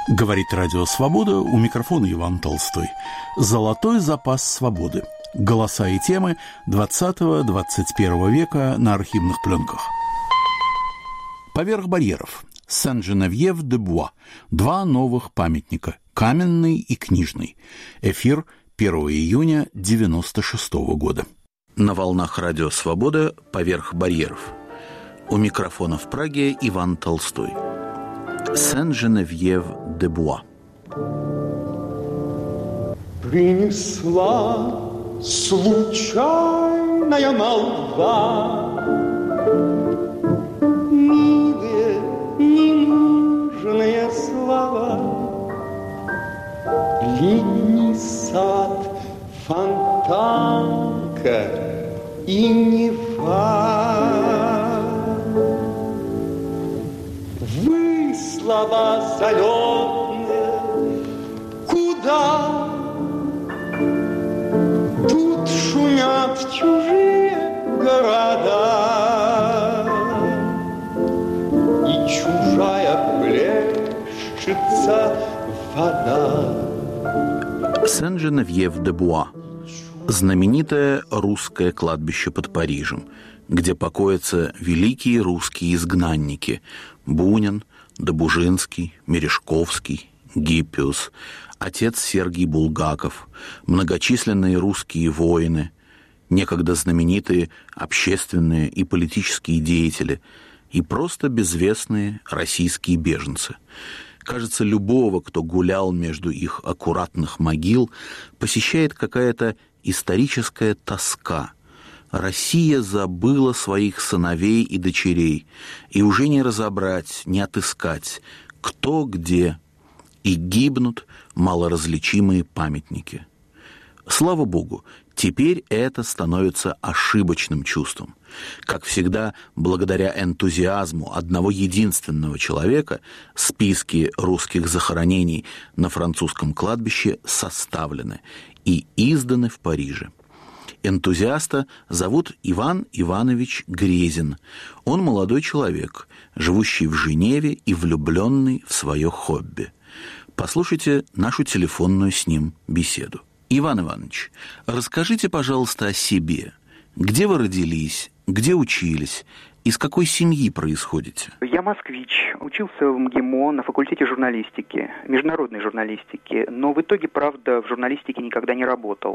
Говорит Радио Свобода, у микрофона Иван Толстой. Золотой запас свободы. Голоса и темы 20-21 века на архивных пленках. Поверх барьеров. Сен-Женевьев-де-Буа. Два новых памятника. Каменный и книжный. Эфир 1 июня 1996 года. На волнах Радио Свобода «Поверх барьеров». У микрофона в Праге Иван Толстой. Сен-Женевьев-де-Буа. Принесла случайная молва милые, ненужные слова. Летний сад, фонтанка и Нева. Вы, слова залетные, куда? Тут шумят чужие города, и чужая плещется вода. Сен-Женевьев-де-Буа. Знаменитое русское кладбище под Парижем, где покоятся великие русские изгнанники Бунин, Добужинский, Мережковский, Гиппиус, отец Сергий Булгаков, многочисленные русские воины, некогда знаменитые общественные и политические деятели и просто безвестные российские беженцы. Кажется, любого, кто гулял между их аккуратных могил, посещает какая-то историческая тоска. Россия забыла своих сыновей и дочерей, и уже не разобрать, не отыскать, кто где, и гибнут малоразличимые памятники. Слава Богу, теперь это становится ошибочным чувством. Как всегда, благодаря энтузиазму одного единственного человека списки русских захоронений на французском кладбище составлены и изданы в Париже. Энтузиаста зовут Иван Иванович Грезин. Он молодой человек, живущий в Женеве и влюбленный в свое хобби. Послушайте нашу телефонную с ним беседу. Иван Иванович, расскажите, пожалуйста, о себе. Где вы родились, где учились, из какой семьи происходите? Я москвич, учился в МГИМО на факультете журналистики, международной журналистики, но в итоге, правда, в журналистике никогда не работал.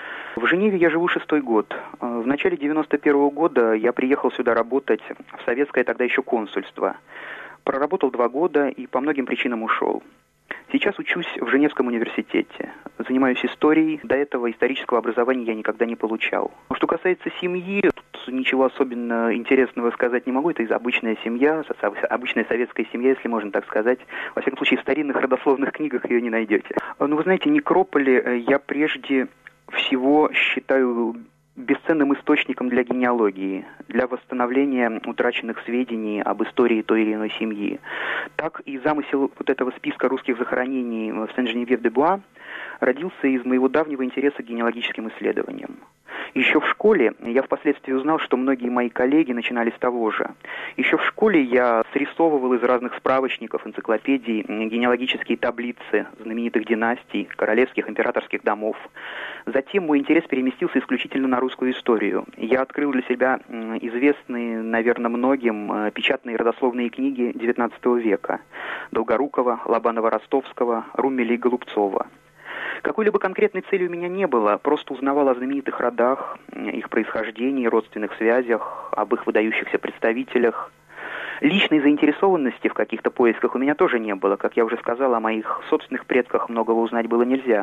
В Женеве я живу 6-й год. В начале 91-го года я приехал сюда работать в советское тогда еще консульство. Проработал 2 года и по многим причинам ушел. Сейчас учусь в Женевском университете. Занимаюсь историей. До этого исторического образования я никогда не получал. Что касается семьи, тут ничего особенно интересного сказать не могу. Это обычная семья, обычная советская семья, если можно так сказать. Во всяком случае, в старинных родословных книгах ее не найдете. Но вы знаете, некрополи я прежде всего считаю бесценным источником для генеалогии, для восстановления утраченных сведений об истории той или иной семьи. Так и замысел вот этого списка русских захоронений в Сен-Женевьев-де-Буа родился из моего давнего интереса к генеалогическим исследованиям. Еще в школе я впоследствии узнал, что многие мои коллеги начинали с того же. Еще в школе я срисовывал из разных справочников, энциклопедий генеалогические таблицы знаменитых династий, королевских, императорских домов. Затем мой интерес переместился исключительно на русскую историю. Я открыл для себя известные, наверное, многим печатные родословные книги XIX века Долгорукова, Лобанова-Ростовского, Руммеля и Голубцова. Какой-либо конкретной цели у меня не было, просто узнавал о знаменитых родах, их происхождении, родственных связях, об их выдающихся представителях. Личной заинтересованности в каких-то поисках у меня тоже не было. Как я уже сказал, о моих собственных предках многого узнать было нельзя.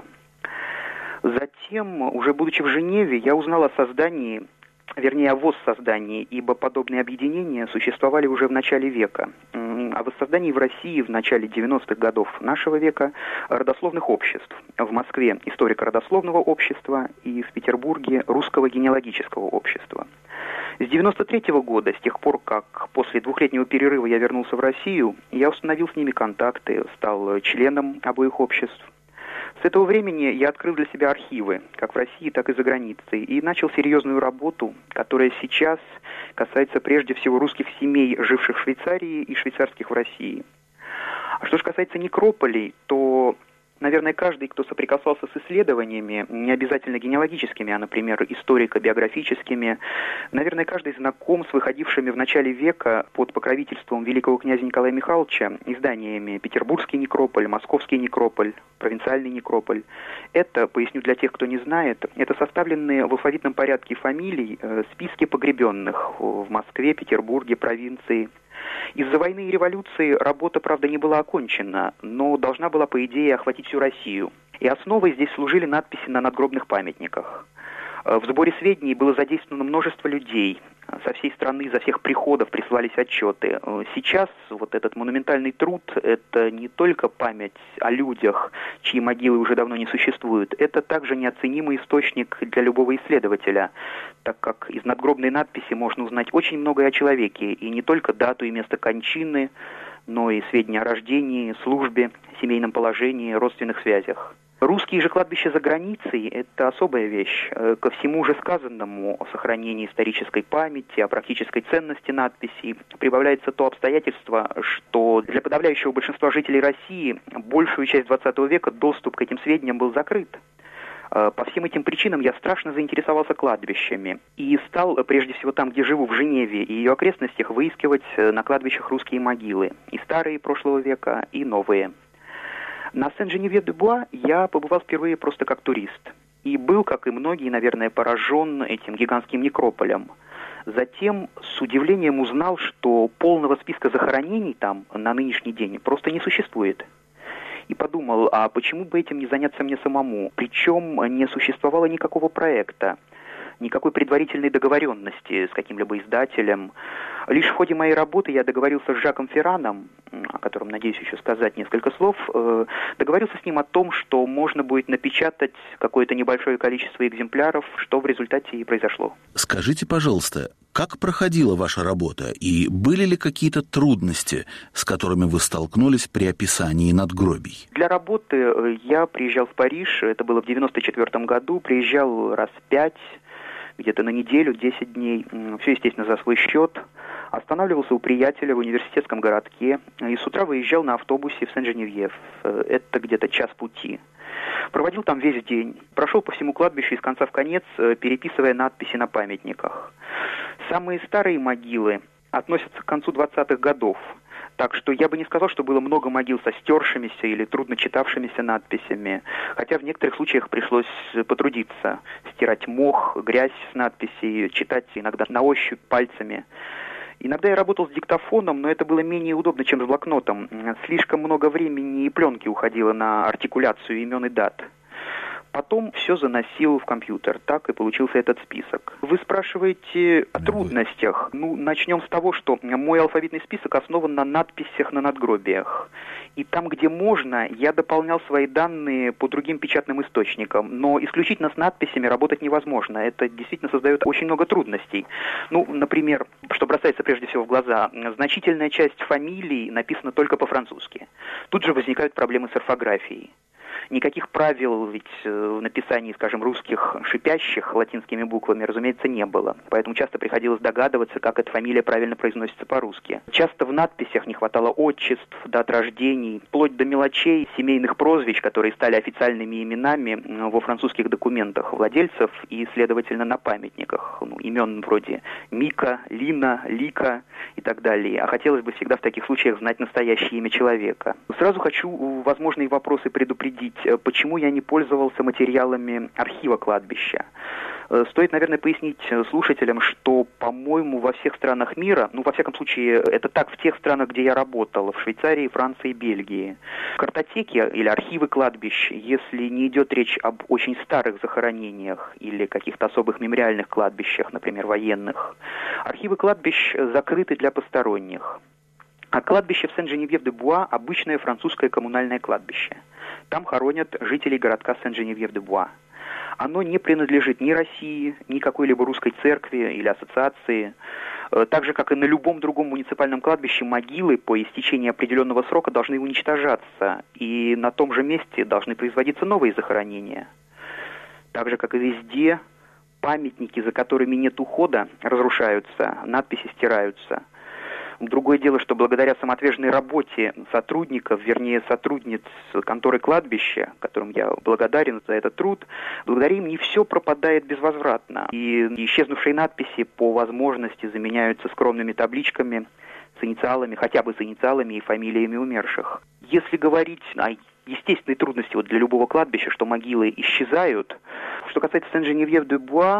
Затем, уже будучи в Женеве, я узнал о создании, вернее, о воссоздании, ибо подобные объединения существовали уже в начале века. О воссоздании в России в начале 90-х годов нашего века родословных обществ. В Москве историко-родословного общества и в Петербурге русского генеалогического общества. С 93-го года, с тех пор, как после 2-летнего перерыва я вернулся в Россию, я установил с ними контакты, стал членом обоих обществ. С этого времени я открыл для себя архивы, как в России, так и за границей, и начал серьезную работу, которая сейчас касается прежде всего русских семей, живших в Швейцарии и швейцарских в России. А что же касается некрополей, то, наверное, каждый, кто соприкасался с исследованиями, не обязательно генеалогическими, а, например, историко-биографическими, наверное, каждый знаком с выходившими в начале века под покровительством великого князя Николая Михайловича изданиями «Петербургский некрополь», «Московский некрополь», «Провинциальный некрополь». Это, поясню для тех, кто не знает, это составленные в алфавитном порядке фамилий списки погребенных в Москве, Петербурге, провинции. Из-за войны и революции работа, правда, не была окончена, но должна была, по идее, охватить всю Россию. И основой здесь служили надписи на надгробных памятниках. В сборе сведений было задействовано множество людей. Со всей страны, изо всех приходов присылались отчеты. Сейчас вот этот монументальный труд – это не только память о людях, чьи могилы уже давно не существуют, это также неоценимый источник для любого исследователя, так как из надгробной надписи можно узнать очень многое о человеке, и не только дату и место кончины, но и сведения о рождении, службе, семейном положении, родственных связях. Русские же кладбища за границей – это особая вещь. Ко всему уже сказанному о сохранении исторической памяти, о практической ценности надписей прибавляется то обстоятельство, что для подавляющего большинства жителей России большую часть XX века доступ к этим сведениям был закрыт. По всем этим причинам я страшно заинтересовался кладбищами и стал, прежде всего там, где живу, в Женеве и ее окрестностях, выискивать на кладбищах русские могилы, и старые прошлого века, и новые. На Сен-Женевье-де-Буа я побывал впервые просто как турист. И был, как и многие, наверное, поражен этим гигантским некрополем. Затем с удивлением узнал, что полного списка захоронений там на нынешний день просто не существует. И подумал, а почему бы этим не заняться мне самому? Причем не существовало никакого проекта, никакой предварительной договоренности с каким-либо издателем. Лишь в ходе моей работы я договорился с Жаком Ферраном, о котором, надеюсь, еще сказать несколько слов, договорился с ним о том, что можно будет напечатать какое-то небольшое количество экземпляров, что в результате и произошло. Скажите, пожалуйста, как проходила ваша работа и были ли какие-то трудности, с которыми вы столкнулись при описании надгробий? Для работы я приезжал в Париж, это было в 1994 году, приезжал раз 5, где-то на неделю, 10 дней, все, естественно, за свой счет. Останавливался у приятеля в университетском городке и с утра выезжал на автобусе в Сен-Женевьев. Это где-то час пути. Проводил там весь день. Прошел по всему кладбищу из конца в конец, переписывая надписи на памятниках. Самые старые могилы относятся к концу 20-х годов. Так что я бы не сказал, что было много могил со стершимися или трудно читавшимися надписями, хотя в некоторых случаях пришлось потрудиться, стирать мох, грязь с надписей, читать иногда на ощупь пальцами. Иногда я работал с диктофоном, но это было менее удобно, чем с блокнотом. Слишком много времени и пленки уходило на артикуляцию имен и дат. Потом все заносил в компьютер. Так и получился этот список. Вы спрашиваете о трудностях. Начнем с того, что мой алфавитный список основан на надписях на надгробиях. И там, где можно, я дополнял свои данные по другим печатным источникам. Но исключительно с надписями работать невозможно. Это действительно создает очень много трудностей. Например, что бросается прежде всего в глаза, значительная часть фамилий написана только по-французски. Тут же возникают проблемы с орфографией. Никаких правил ведь в написании, скажем, русских шипящих латинскими буквами, разумеется, не было. Поэтому часто приходилось догадываться, как эта фамилия правильно произносится по-русски. Часто в надписях не хватало отчеств, дат рождений, вплоть до мелочей, семейных прозвищ, которые стали официальными именами во французских документах владельцев и, следовательно, на памятниках. Имен вроде Мика, Лина, Лика и так далее. А хотелось бы всегда в таких случаях знать настоящее имя человека. Сразу хочу возможные вопросы предупредить. Почему я не пользовался материалами архива кладбища? Стоит, наверное, пояснить слушателям, что, по-моему, во всех странах мира, во всяком случае, это так в тех странах, где я работал, в Швейцарии, Франции, Бельгии, картотеки или архивы кладбищ, если не идет речь об очень старых захоронениях или каких-то особых мемориальных кладбищах, например, военных, архивы кладбищ закрыты для посторонних. А кладбище в Сен-Женевьев-де-Буа – обычное французское коммунальное кладбище. Там хоронят жителей городка Сен-Женевьев-де-Буа. Оно не принадлежит ни России, ни какой-либо русской церкви или ассоциации. Так же, как и на любом другом муниципальном кладбище, могилы по истечении определенного срока должны уничтожаться, и на том же месте должны производиться новые захоронения. Так же, как и везде, памятники, за которыми нет ухода, разрушаются, надписи стираются. Другое дело, что благодаря самоотверженной работе сотрудников, вернее сотрудниц конторы кладбища, которым я благодарен за этот труд, благодаря им не все пропадает безвозвратно. И исчезнувшие надписи по возможности заменяются скромными табличками с инициалами, хотя бы с инициалами и фамилиями умерших. Если говорить о естественной трудности для любого кладбища, что могилы исчезают, что касается Сен-Женевьев-де-Буа,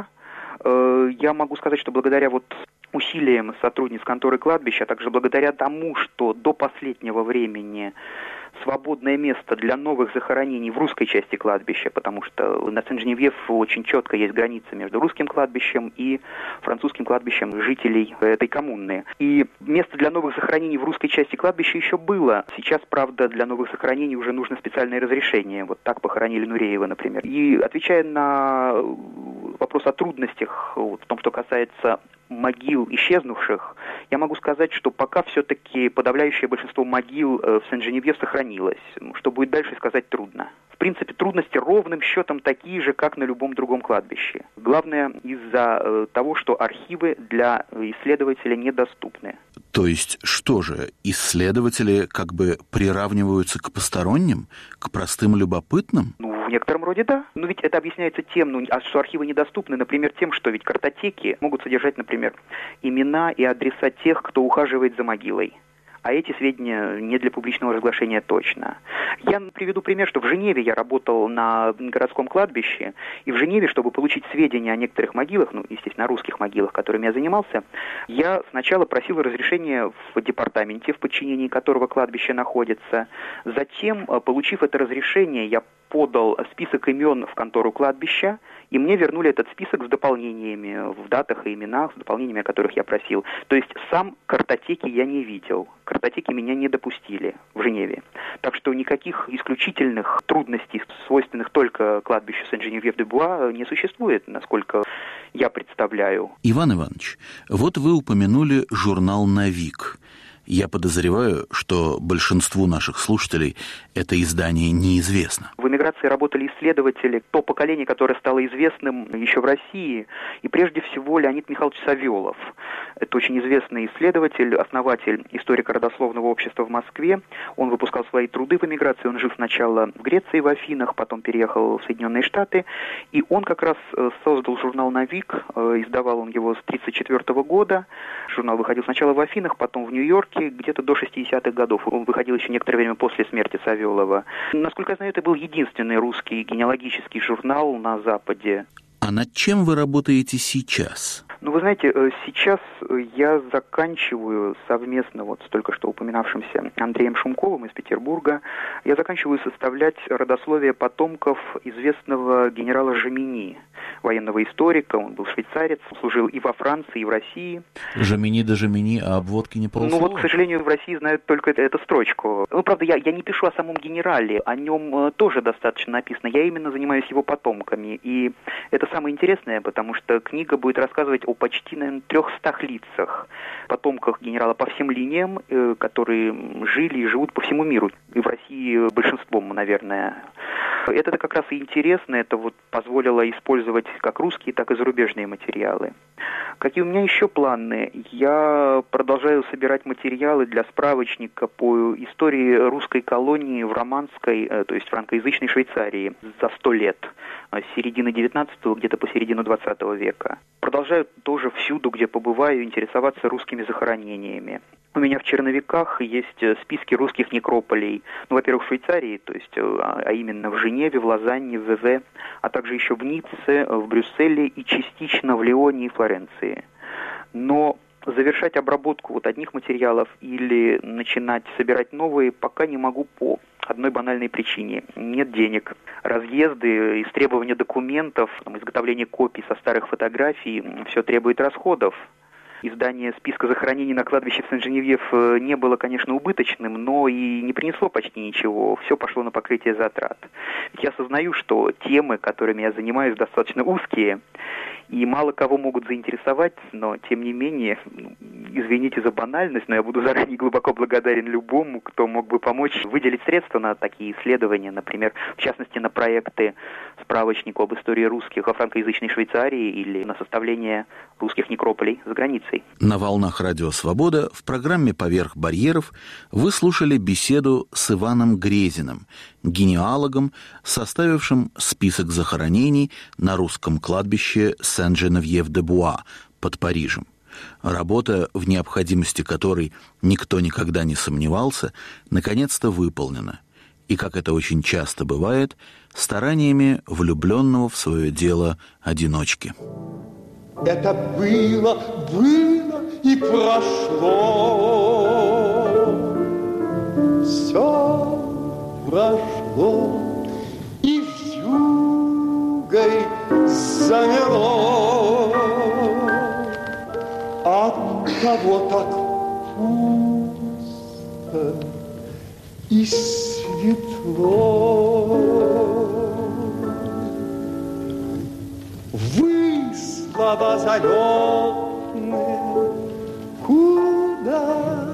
я могу сказать, что благодаря усилиям сотрудниц конторы кладбища, а также благодаря тому, что до последнего времени свободное место для новых захоронений в русской части кладбища, потому что на Сен-Женевьев очень четко есть граница между русским кладбищем и французским кладбищем жителей этой коммуны. И место для новых захоронений в русской части кладбища еще было. Сейчас, правда, для новых захоронений уже нужно специальное разрешение. Вот так похоронили Нуреева, например. И отвечая на вопрос о трудностях в том, что касается могил исчезнувших, я могу сказать, что пока все-таки подавляющее большинство могил в Сен-Женевьев сохранилось. Что будет дальше, сказать трудно. В принципе, трудности ровным счетом такие же, как на любом другом кладбище. Главное, из-за того, что архивы для исследователя недоступны. То есть, что же, исследователи как бы приравниваются к посторонним, к простым любопытным? В некотором роде да. Но ведь это объясняется тем, что архивы недоступны, например, тем, что ведь картотеки могут содержать, например, имена и адреса тех, кто ухаживает за могилой. А эти сведения не для публичного разглашения точно. Я приведу пример, что в Женеве я работал на городском кладбище, и в Женеве, чтобы получить сведения о некоторых могилах, естественно, о русских могилах, которыми я занимался, я сначала просил разрешения в департаменте, в подчинении которого кладбище находится. Затем, получив это разрешение, я подал список имен в контору кладбища, и мне вернули этот список с дополнениями в датах и именах, с дополнениями, о которых я просил. То есть сам картотеки я не видел. Картотеки меня не допустили в Женеве. Так что никаких исключительных трудностей, свойственных только кладбищу Сен-Женевьев-де-Буа, не существует, насколько я представляю. Иван Иванович, вот вы упомянули журнал «Навик». Я подозреваю, что большинству наших слушателей это издание неизвестно. В эмиграции работали исследователи, то поколение, которое стало известным еще в России, и прежде всего Леонид Михайлович Савелов. Это очень известный исследователь, основатель историко-родословного общества в Москве. Он выпускал свои труды в эмиграции, он жил сначала в Греции, в Афинах, потом переехал в Соединенные Штаты, и он как раз создал журнал «Навик», издавал он его с 1934 года. Журнал выходил сначала в Афинах, потом в Нью-Йорке, где-то до 60-х годов. Он выходил еще некоторое время после смерти Савелова. Насколько я знаю, это был единственный русский генеалогический журнал на Западе. А над чем вы работаете сейчас? Вы знаете, сейчас я заканчиваю совместно с только что упоминавшимся Андреем Шумковым из Петербурга, я заканчиваю составлять родословие потомков известного генерала Жомини, военного историка. Он был швейцарец, служил и во Франции, и в России. Жомини да Жомини, а обводки не полслова? К сожалению, в России знают только эту строчку. Правда, я не пишу о самом генерале, о нем тоже достаточно написано. Я именно занимаюсь его потомками. И это самое интересное, потому что книга будет рассказывать о почти, наверное, 300 лицах, потомках генерала по всем линиям, которые жили и живут по всему миру. И в России большинством, наверное. Это как раз и интересно, это позволило использовать как русские, так и зарубежные материалы. Какие у меня еще планы? Я продолжаю собирать материалы для справочника по истории русской колонии в романской, то есть франкоязычной Швейцарии за 100 лет, с середины 19-го, где-то по середину 20 века. Продолжаю тоже всюду, где побываю, интересоваться русскими захоронениями. У меня в черновиках есть списки русских некрополей. Во-первых, в Швейцарии, то есть, а именно в Женеве, в Лозанне, в Веве, а также еще в Ницце, в Брюсселе и частично в Лионе и Флоренции. Но завершать обработку одних материалов или начинать собирать новые пока не могу по одной банальной причине. Нет денег. Разъезды, истребование документов, изготовление копий со старых фотографий, все требует расходов. Издание списка захоронений на кладбище в Сен-Женевьев не было, конечно, убыточным, но и не принесло почти ничего. Все пошло на покрытие затрат. Ведь я осознаю, что темы, которыми я занимаюсь, достаточно узкие, и мало кого могут заинтересовать, но, тем не менее, извините за банальность, но я буду заранее глубоко благодарен любому, кто мог бы помочь выделить средства на такие исследования, например, в частности, на проекты справочника об истории русских во франкоязычной Швейцарии или на составление русских некрополей за границей. репетиций. На волнах Радио Свобода в программе «Поверх барьеров» вы слушали беседу с Иваном Грезиным, генеалогом, составившим список захоронений на русском кладбище Сен-Женевьев-де-Буа под Парижем. Работа, в необходимости которой никто никогда не сомневался, наконец-то выполнена. И, как это очень часто бывает, стараниями влюбленного в свое дело одиночки. Это было и прошло. Все прошло и вьюгой замело. Оттого так пусто и светло. Вы, слова залетные, куда?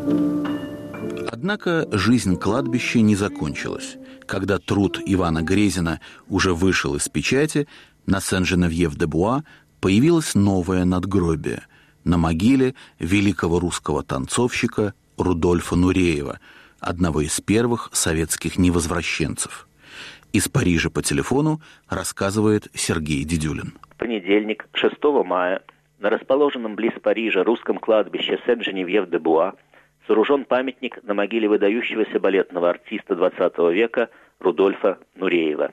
Однако жизнь кладбища не закончилась. Когда труд Ивана Грезина уже вышел из печати, на Сен-Женевьев-де-Буа появилось новое надгробие на могиле великого русского танцовщика Рудольфа Нуреева, одного из первых советских невозвращенцев. Из Парижа по телефону рассказывает Сергей Дедюлин. В понедельник, 6 мая, на расположенном близ Парижа русском кладбище Сен-Женевьев-де-Буа сооружен памятник на могиле выдающегося балетного артиста XX века Рудольфа Нуреева.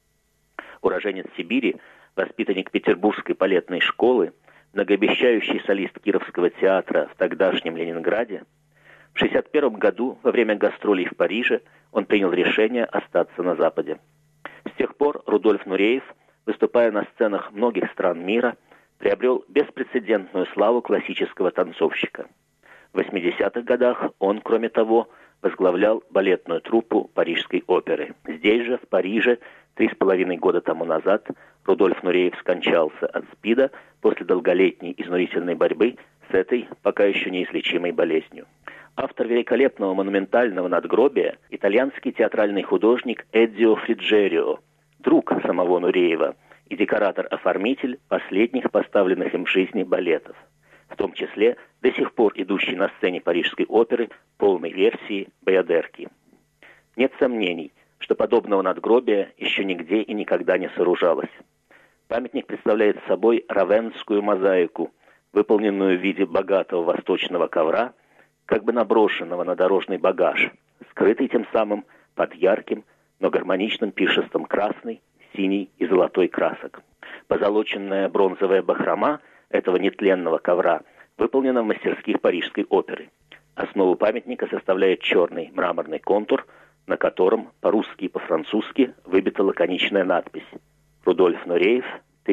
Уроженец Сибири, воспитанник Петербургской балетной школы, многообещающий солист Кировского театра в тогдашнем Ленинграде, в 1961 году, во время гастролей в Париже, он принял решение остаться на Западе. С тех пор Рудольф Нуреев, выступая на сценах многих стран мира, приобрел беспрецедентную славу классического танцовщика. В 80-х годах он, кроме того, возглавлял балетную труппу Парижской оперы. Здесь же, в Париже, 3,5 года тому назад, Рудольф Нуреев скончался от СПИДа после долголетней изнурительной борьбы с этой пока еще неизлечимой болезнью. Автор великолепного монументального надгробия – итальянский театральный художник Эддио Фриджерио, друг самого Нуреева и декоратор-оформитель последних поставленных им в жизни балетов, в том числе до сих пор идущей на сцене Парижской оперы полной версии «Баядерки». Нет сомнений, что подобного надгробия еще нигде и никогда не сооружалось. Памятник представляет собой равенскую мозаику, выполненную в виде богатого восточного ковра, как бы наброшенного на дорожный багаж, скрытый тем самым под ярким, но гармоничным пиршеством красной, синей и золотой красок. Позолоченная бронзовая бахрома этого нетленного ковра выполнена в мастерских Парижской оперы. Основу памятника составляет черный мраморный контур, на котором по-русски и по-французски выбита лаконичная надпись «Рудольф Нуреев,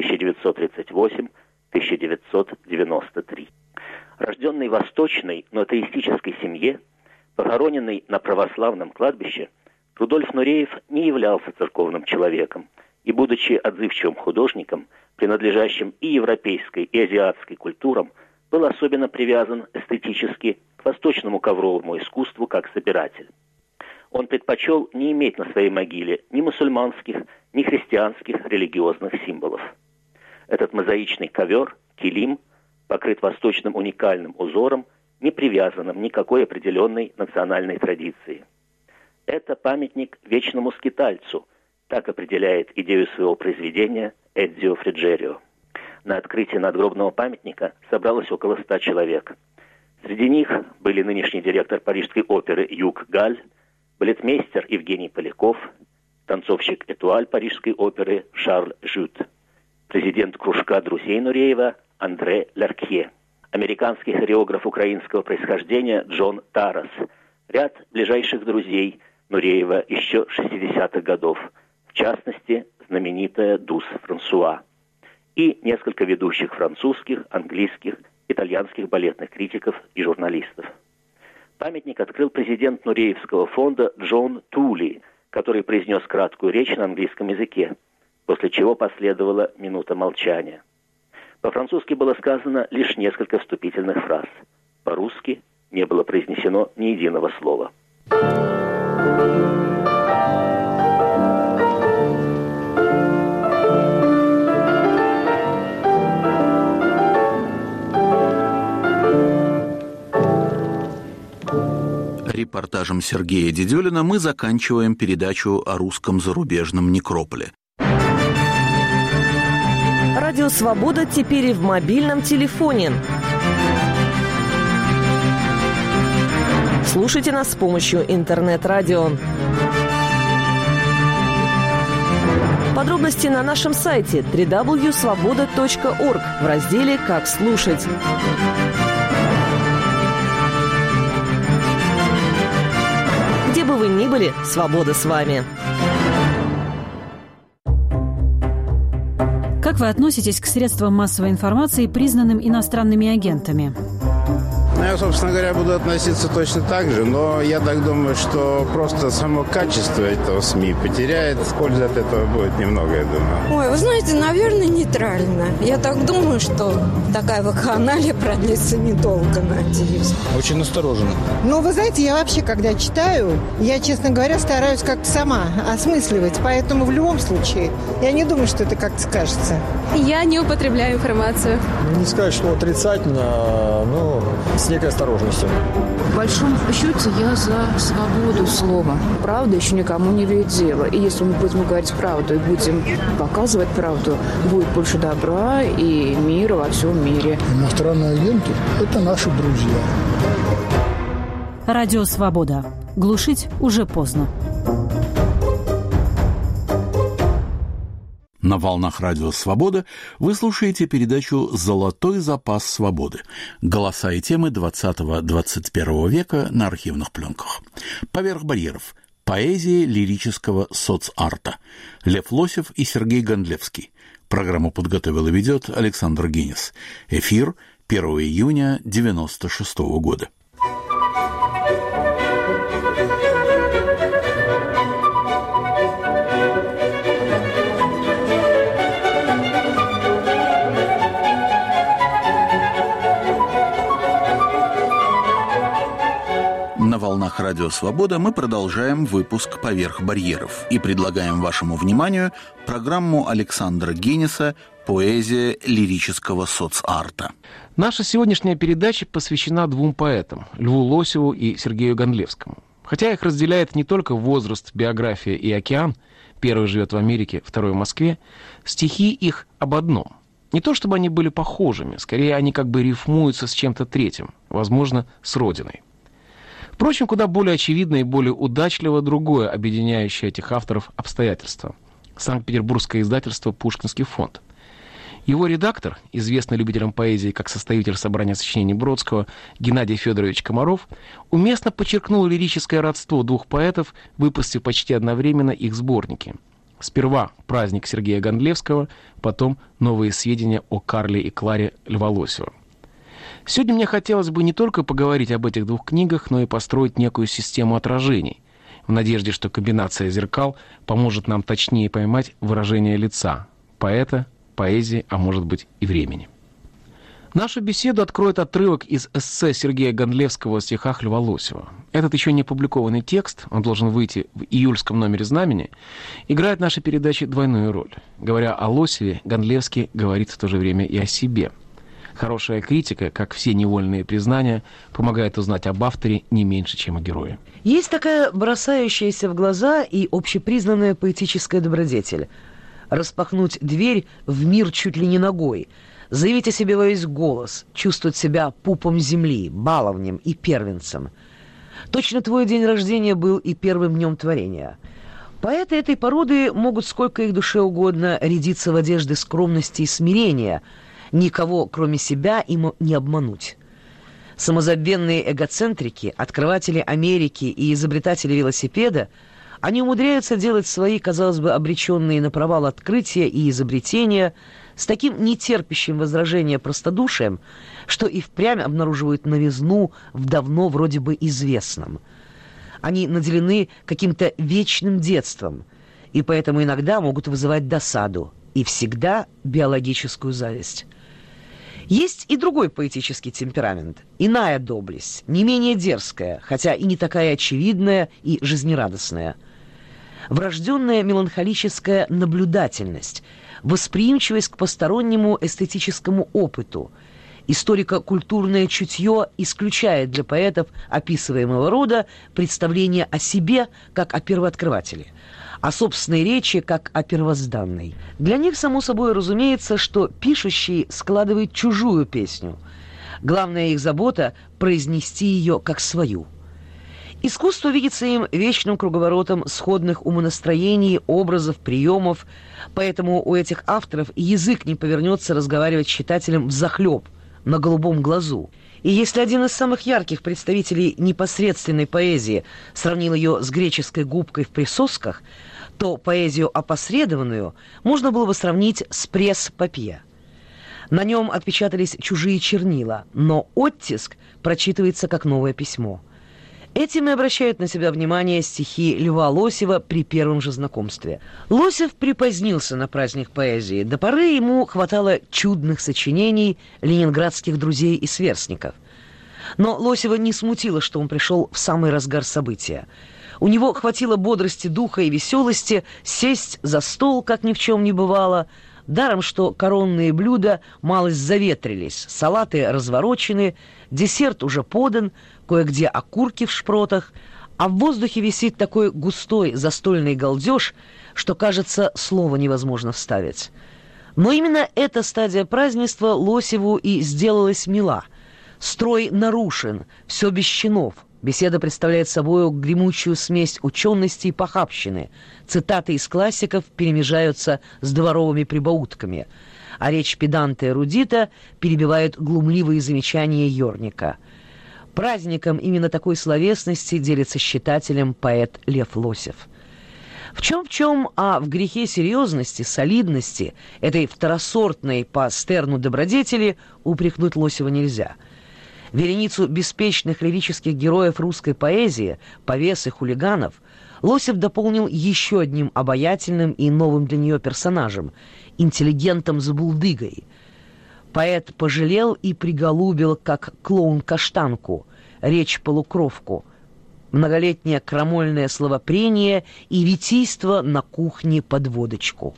1938-1993». Рожденный в восточной, но атеистической семье, похороненный на православном кладбище, Рудольф Нуреев не являлся церковным человеком и, будучи отзывчивым художником, принадлежащим и европейской, и азиатской культурам, был особенно привязан эстетически к восточному ковровому искусству как собиратель. Он предпочел не иметь на своей могиле ни мусульманских, ни христианских религиозных символов. Этот мозаичный ковер, килим, покрыт восточным уникальным узором, не привязанным ни к какой определенной национальной традиции. Это памятник вечному скитальцу, так определяет идею своего произведения Эддио Фриджерио. На открытии надгробного памятника собралось около 100 человек. Среди них были нынешний директор Парижской оперы Юг Галь, балетмейстер Евгений Поляков, танцовщик этуаль Парижской оперы Шарль Жют, президент кружка друзей Нуреева Андре Ларкье, американский хореограф украинского происхождения Джон Тарас, ряд ближайших друзей Нуреева еще 60-х годов, в частности, знаменитая Дус Франсуа, и несколько ведущих французских, английских, итальянских балетных критиков и журналистов. Памятник открыл президент Нуреевского фонда Джон Тули, который произнес краткую речь на английском языке, после чего последовала минута молчания. По-французски было сказано лишь несколько вступительных фраз. По-русски не было произнесено ни единого слова. Репортажем Сергея Дедюлина мы заканчиваем передачу о русском зарубежном некрополе. Радио «Свобода» теперь и в мобильном телефоне. Слушайте нас с помощью интернет-радио. Подробности на нашем сайте www.svoboda.org в разделе «Как слушать». Где бы вы ни были, свобода с вами. Как вы относитесь к средствам массовой информации, признанным иностранными агентами? Я, собственно говоря, буду относиться точно так же, но я так думаю, что просто само качество этого СМИ потеряет. Пользы от этого будет немного, я думаю. Ой, вы знаете, наверное, нейтрально. Я так думаю, что такая вакханалия продлится недолго, надеюсь. Очень настороженно. Ну, вы знаете, я вообще, когда читаю, я, честно говоря, стараюсь как-то сама осмысливать. Поэтому в любом случае, я не думаю, что это как-то скажется. Я не употребляю информацию. Не сказать, что отрицательно, но с некой осторожностью. В большом счете я за свободу слова. Правда еще никому не имеет дела. И если мы будем говорить правду и будем показывать правду, будет больше добра и мира во всем мире. Иностранные агенты – это наши друзья. Радио «Свобода». Глушить уже поздно. На волнах Радио «Свобода» вы слушаете передачу «Золотой запас свободы». Голоса и темы 20-21 века на архивных пленках. «Поверх барьеров». Поэзия лирического соцарта. Лев Лосев и Сергей Гондлевский. Программу подготовил и ведет Александр Гинис. Эфир 1 июня 1996 года. На волнах Радио «Свобода» мы продолжаем выпуск «Поверх барьеров» и предлагаем вашему вниманию программу Александра Гинниса «Поэзия лирического соцарта». Наша сегодняшняя передача посвящена двум поэтам – Льву Лосеву и Сергею Гондлевскому. Хотя их разделяет не только возраст, биография и океан, первый живет в Америке, второй в Москве, стихи их об одном. Не то чтобы они были похожими, скорее они как бы рифмуются с чем-то третьим, возможно, с родиной. Впрочем, куда более очевидно и более удачливо другое, объединяющее этих авторов обстоятельство. Санкт-Петербургское издательство «Пушкинский фонд». Его редактор, известный любителям поэзии как составитель собрания сочинений Бродского, Геннадий Федорович Комаров, уместно подчеркнул лирическое родство двух поэтов, выпустив почти одновременно их сборники. Сперва «Праздник» Сергея Гондлевского, потом «Новые сведения о Карле и Кларе» Льва Лосева. Сегодня мне хотелось бы не только поговорить об этих двух книгах, но и построить некую систему отражений, в надежде, что комбинация зеркал поможет нам точнее поймать выражение лица поэта, поэзии, а может быть и времени. Нашу беседу откроет отрывок из эссе Сергея Гондлевского о стихах Льва Лосева. Этот еще не опубликованный текст, он должен выйти в июльском номере «Знамени», играет в нашей передаче двойную роль. Говоря о Лосеве, Гондлевский говорит в то же время и о себе. Хорошая критика, как все невольные признания, помогает узнать об авторе не меньше, чем о герое. Есть такая бросающаяся в глаза и общепризнанная поэтическая добродетель – распахнуть дверь в мир чуть ли не ногой, заявить о себе во весь голос, чувствовать себя пупом земли, баловнем и первенцем. Точно твой день рождения был и первым днем творения. Поэты этой породы могут сколько их душе угодно рядиться в одежды скромности и смирения, никого, кроме себя, им не обмануть. Самозабвенные эгоцентрики, открыватели Америки и изобретатели велосипеда, они умудряются делать свои, казалось бы, обреченные на провал открытия и изобретения с таким нетерпящим возражения простодушием, что и впрямь обнаруживают новизну в давно вроде бы известном. Они наделены каким-то вечным детством, и поэтому иногда могут вызывать досаду и всегда биологическую зависть. Есть и другой поэтический темперамент, иная доблесть, не менее дерзкая, хотя и не такая очевидная и жизнерадостная. Врожденная меланхолическая наблюдательность, восприимчивость к постороннему эстетическому опыту Историко-культурное чутье исключает для поэтов описываемого рода представление о себе как о первооткрывателе, о собственной речи как о первозданной. Для них, само собой разумеется, что пишущий складывает чужую песню. Главная их забота – произнести ее как свою. Искусство видится им вечным круговоротом сходных умонастроений, образов, приемов, поэтому у этих авторов язык не повернется разговаривать с читателем взахлеб, на голубом глазу. И если один из самых ярких представителей непосредственной поэзии сравнил ее с греческой губкой в присосках, то поэзию опосредованную можно было бы сравнить с пресс-папье. На нем отпечатались чужие чернила, но оттиск прочитывается как новое письмо. Этим и обращают на себя внимание стихи Льва Лосева при первом же знакомстве. Лосев припозднился на праздник поэзии. До поры ему хватало чудных сочинений ленинградских друзей и сверстников. Но Лосева не смутило, что он пришел в самый разгар события. У него хватило бодрости духа и веселости сесть за стол, как ни в чем не бывало. Даром, что коронные блюда малость заветрились, салаты разворочены, десерт уже подан, кое-где окурки в шпротах, а в воздухе висит такой густой застольный галдеж, что, кажется, слова невозможно вставить. Но именно эта стадия празднества Лосеву и сделалась мила. Строй нарушен, все без чинов. Беседа представляет собою гремучую смесь учености и похабщины. Цитаты из классиков перемежаются с дворовыми прибаутками, а речь педанта и эрудита перебивает глумливые замечания Ёрника. Праздником именно такой словесности делится с читателем поэт Лев Лосев. В чем, а в грехе серьезности, солидности, этой второсортной по Стерну добродетели упрекнуть Лосева нельзя. Вереницу беспечных лирических героев русской поэзии, повес и хулиганов, Лосев дополнил еще одним обаятельным и новым для нее персонажем – интеллигентом-забулдыгой. Поэт пожалел и приголубил, как клоун, каштанку, речь-полукровку, многолетнее крамольное словопрение и витийство на кухне под водочку.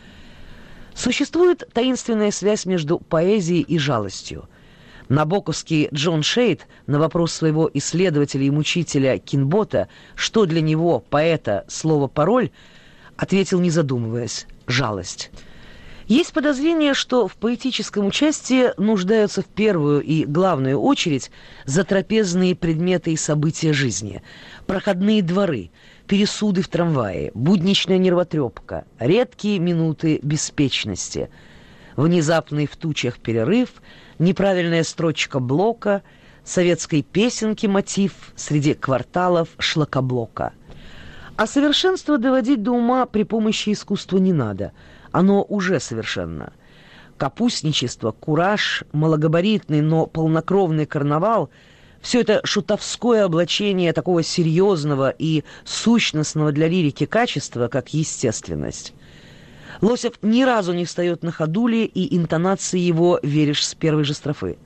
Существует таинственная связь между поэзией и жалостью. Набоковский Джон Шейд на вопрос своего исследователя и мучителя Кинбота, что для него, поэта, слово «пароль», ответил, не задумываясь, «жалость». Есть подозрение, что в поэтическом участии нуждаются в первую и главную очередь затрапезные предметы и события жизни, проходные дворы, пересуды в трамвае, будничная нервотрепка, редкие минуты беспечности, внезапный в тучах перерыв, неправильная строчка блока, советской песенки мотив среди кварталов шлакоблока. А совершенство доводить до ума при помощи искусства не надо. Оно уже совершенно. Капустничество, кураж, малогабаритный, но полнокровный карнавал – все это шутовское облачение такого серьезного и сущностного для лирики качества, как естественность. Лосев ни разу не встает на ходули, и интонации его веришь с первой же строфы.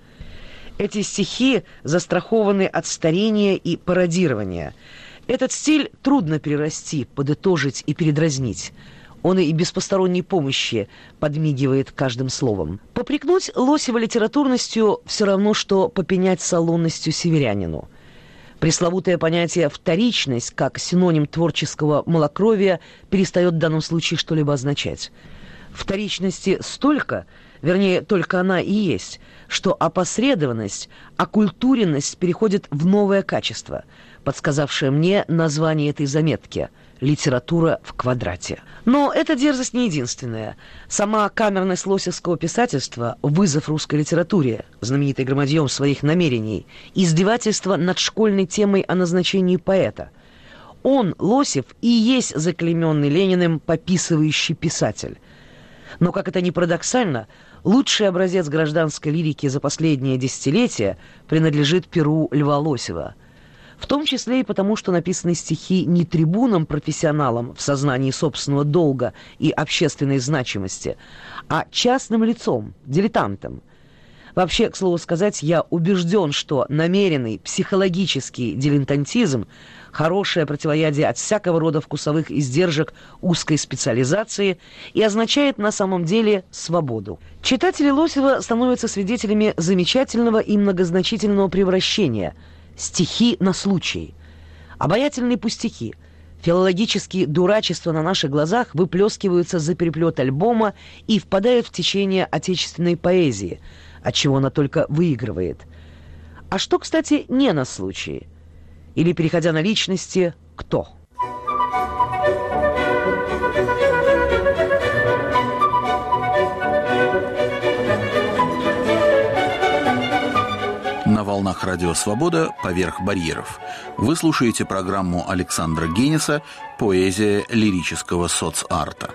Эти стихи застрахованы от старения и пародирования. Этот стиль трудно перерасти, подытожить и передразнить. Он и без посторонней помощи подмигивает каждым словом. Попрекнуть Лосева литературностью все равно, что попенять салонностью северянину. Пресловутое понятие «вторичность» как синоним творческого малокровия перестает в данном случае что-либо означать. Вторичности столько, вернее, только она и есть, что опосредованность, окультуренность переходит в новое качество, подсказавшее мне название этой заметки «Литература в квадрате». Но эта дерзость не единственная. Сама камерность лосевского писательства, вызов русской литературе, знаменитый громадьем своих намерений, издевательство над школьной темой о назначении поэта. Он, Лосев, и есть заклейменный Лениным пописывающий писатель. Но, как это ни парадоксально, лучший образец гражданской лирики за последнее десятилетие принадлежит перу Льва Лосева. В том числе и потому, что написаны стихи не трибунам-профессионалам в сознании собственного долга и общественной значимости, а частным лицом, дилетантом. Вообще, к слову сказать, я убежден, что намеренный психологический дилетантизм – хорошее противоядие от всякого рода вкусовых издержек узкой специализации и означает на самом деле свободу. Читатели Лосева становятся свидетелями замечательного и многозначительного превращения – стихи на случай. Обаятельные пустяки, филологические дурачества на наших глазах выплескиваются за переплет альбома и впадают в течение отечественной поэзии, от чего она только выигрывает. А что, кстати, не на случай? Или, переходя на личности, кто? На волнах Радио Свобода «Поверх барьеров». Вы слушаете программу Александра Гениса «Поэзия лирического соцарта».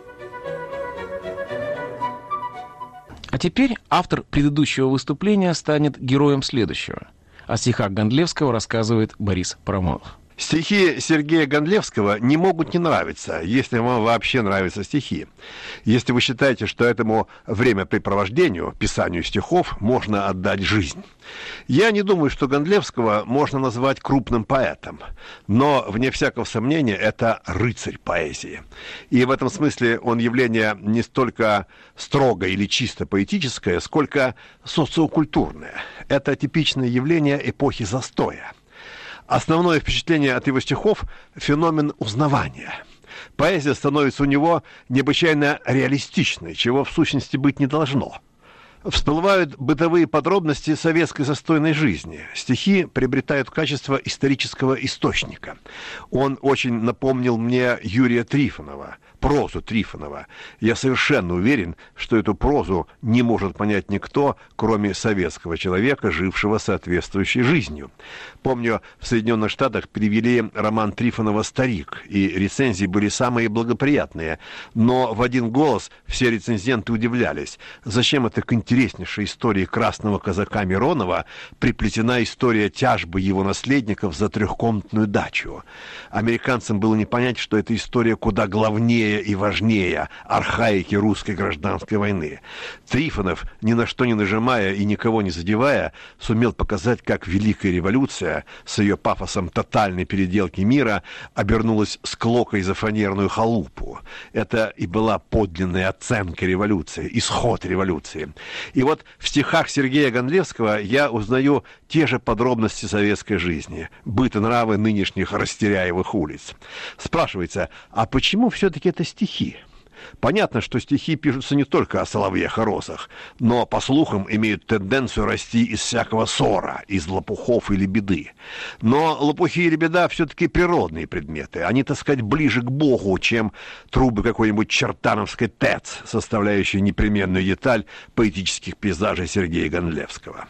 А теперь автор предыдущего выступления станет героем следующего. О стихах Гондлевского рассказывает Борис Парамонов. Стихи Сергея Гондлевского не могут не нравиться, если вам вообще нравятся стихи. Если вы считаете, что этому времяпрепровождению, писанию стихов, можно отдать жизнь. Я не думаю, что Гондлевского можно назвать крупным поэтом, но, вне всякого сомнения, это рыцарь поэзии. И в этом смысле он явление не столько строго или чисто поэтическое, сколько социокультурное. Это типичное явление эпохи застоя. Основное впечатление от его стихов – феномен узнавания. Поэзия становится у него необычайно реалистичной, чего в сущности быть не должно. Всплывают бытовые подробности советской застойной жизни. Стихи приобретают качество исторического источника. Он очень напомнил мне Юрия Трифонова, прозу Трифонова. Я совершенно уверен, что эту прозу не может понять никто, кроме советского человека, жившего соответствующей жизнью. Помню, в Соединенных Штатах перевели роман Трифонова «Старик», и рецензии были самые благоприятные. Но в один голос все рецензенты удивлялись, зачем это к интереснейшей истории красного казака Миронова приплетена история тяжбы его наследников за трехкомнатную дачу. Американцам было не понять, что эта история куда главнее и важнее архаики русской гражданской войны. Трифонов, ни на что не нажимая и никого не задевая, сумел показать, как Великая революция с ее пафосом тотальной переделки мира обернулась склокой за фанерную халупу. Это и была подлинная оценка революции, исход революции. И вот в стихах Сергея Гондлевского я узнаю те же подробности советской жизни, быт и нравы нынешних растеряевых улиц. Спрашивается, а почему все-таки это стихи? Понятно, что стихи пишутся не только о соловьях и росах, но, по слухам, имеют тенденцию расти из всякого ссора, из лопухов или беды. Но лопухи или беда все-таки природные предметы. Они, так сказать, ближе к Богу, чем трубы какой-нибудь чертановской ТЭЦ, составляющей непременную деталь поэтических пейзажей Сергея Гондлевского.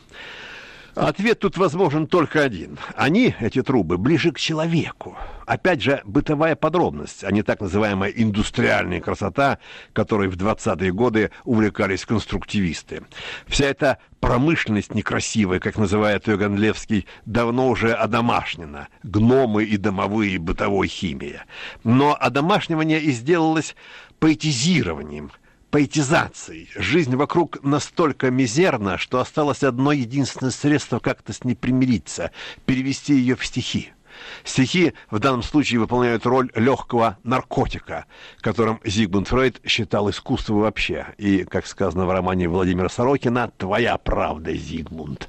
Ответ тут возможен только один. Они, эти трубы, ближе к человеку. Опять же, бытовая подробность, а не так называемая индустриальная красота, которой в 20-е годы увлекались конструктивисты. Вся эта промышленность некрасивая, как называет ее Гондлевский, давно уже одомашнена. Гномы и домовые бытовой химия. Но одомашнивание и сделалось поэтизированием, поэтизацией. Жизнь вокруг настолько мизерна, что осталось одно единственное средство как-то с ней примириться – перевести ее в стихи. Стихи в данном случае выполняют роль легкого наркотика, которым Зигмунд Фрейд считал искусство вообще. И, как сказано в романе Владимира Сорокина, «Твоя правда, Зигмунд».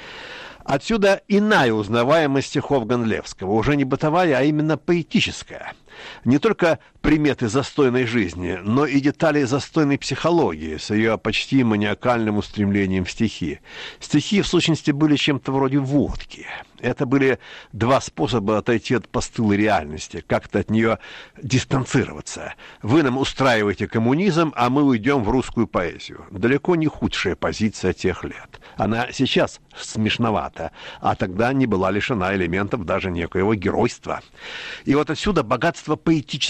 Отсюда иная узнаваемость стихов Гондлевского, уже не бытовая, а именно поэтическая. Не только приметы застойной жизни, но и детали застойной психологии с ее почти маниакальным устремлением в стихи. Стихи, в сущности, были чем-то вроде водки. Это были два способа отойти от постылой реальности, как-то от нее дистанцироваться. Вы нам устраиваете коммунизм, а мы уйдем в русскую поэзию. Далеко не худшая позиция тех лет. Она сейчас смешновата, а тогда не была лишена элементов даже некоего геройства. И вот отсюда богатство поэтических,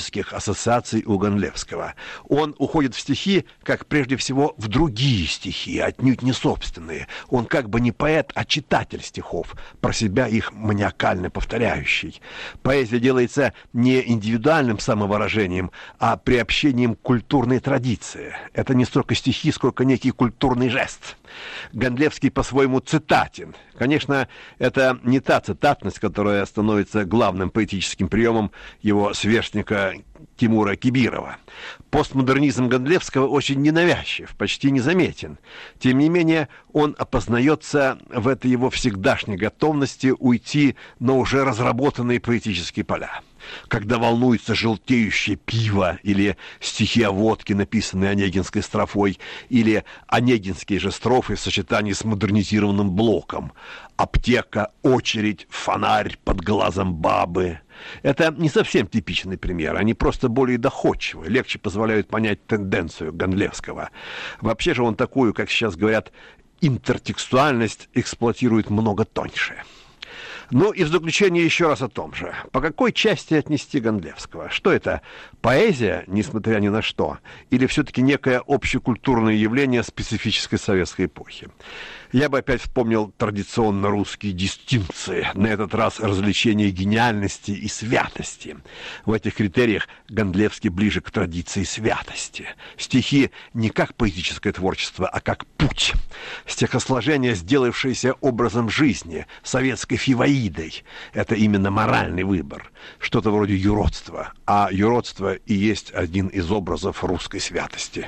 ассоциаций у Гондлевского. Он уходит в стихи, как прежде всего в другие стихи, отнюдь не собственные. Он как бы не поэт, а читатель стихов, про себя их маниакально повторяющий. Поэзия делается не индивидуальным самовыражением, а приобщением к культурной традиции. Это не столько стихи, сколько некий культурный жест. Гондлевский по-своему цитатен. Конечно, это не та цитатность, которая становится главным поэтическим приемом его сверстника Тимура Кибирова. Постмодернизм Гондлевского очень ненавязчив, почти незаметен. Тем не менее, он опознается в этой его всегдашней готовности уйти на уже разработанные поэтические поля. Когда волнуется желтеющее пиво, или стихи о водке, написанные Онегинской строфой, или онегинские же строфы в сочетании с модернизированным блоком. Аптека, очередь, фонарь под глазом бабы. Это не совсем типичный пример, они просто более доходчивы, легче позволяют понять тенденцию Гондлевского. Вообще же он такую, как сейчас говорят, интертекстуальность эксплуатирует много тоньше. Ну и в заключение еще раз о том же. По какой части отнести Гондлевского? Что это? Поэзия, несмотря ни на что? Или все-таки некое общекультурное явление специфической советской эпохи? Я бы опять вспомнил традиционно русские дистинкции. На этот раз развлечение гениальности и святости. В этих критериях Гондлевский ближе к традиции святости. Стихи не как поэтическое творчество, а как путь. Стихосложение, сделавшееся образом жизни, советской фиваидой. Это именно моральный выбор. Что-то вроде юродства. А юродство и есть один из образов русской святости.